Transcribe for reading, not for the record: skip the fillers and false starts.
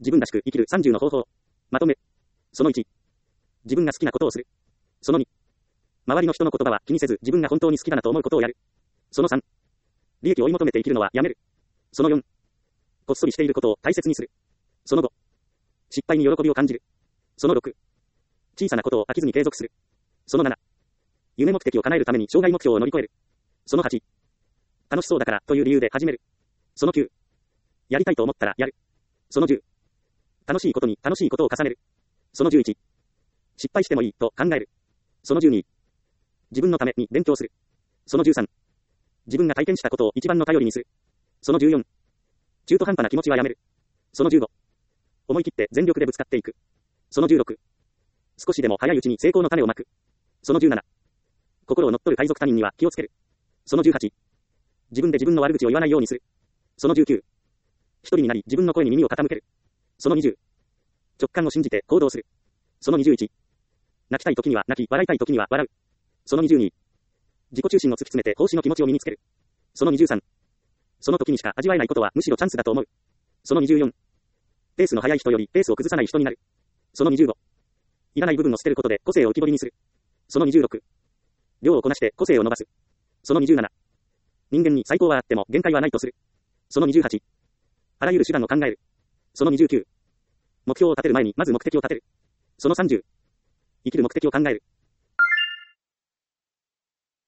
自分らしく生きる30の方法。まとめ。その1。自分が好きなことをする。その2。周りの人の言葉は気にせず自分が本当に好きだなと思うことをやる。その3。利益を追い求めて生きるのはやめる。その4。こっそりしていることを大切にする。その5。失敗に喜びを感じる。その6。小さなことを飽きずに継続する。その7。夢目的を叶えるために障害目標を乗り越える。その8。楽しそうだからという理由で始める。その9。やりたいと思ったらやる。その10。楽しいことに楽しいことを重ねる。その11。失敗してもいいと考える。その12。自分のために勉強する。その13。自分が体験したことを一番の頼りにする。その14。中途半端な気持ちはやめる。その15。思い切って全力でぶつかっていく。その16。少しでも早いうちに成功の種をまく。その17。心を乗っ取る海賊他人には気をつける。その18。自分で自分の悪口を言わないようにする。その19。一人になり自分の声に耳を傾ける。その20。直感を信じて行動する。その21。泣きたい時には泣き、笑いたい時には笑う。その22。自己中心を突き詰めて奉仕の気持ちを身につける。その23。その時にしか味わえないことはむしろチャンスだと思う。その24。ペースの速い人よりペースを崩さない人になる。その25。いらない部分を捨てることで個性を浮き彫りにする。その26。量をこなして個性を伸ばす。その27。人間に最高はあっても限界はないとする。その28。あらゆる手段を考える。その29。目標を立てる前にまず目的を立てる。その30。生きる目的を考える。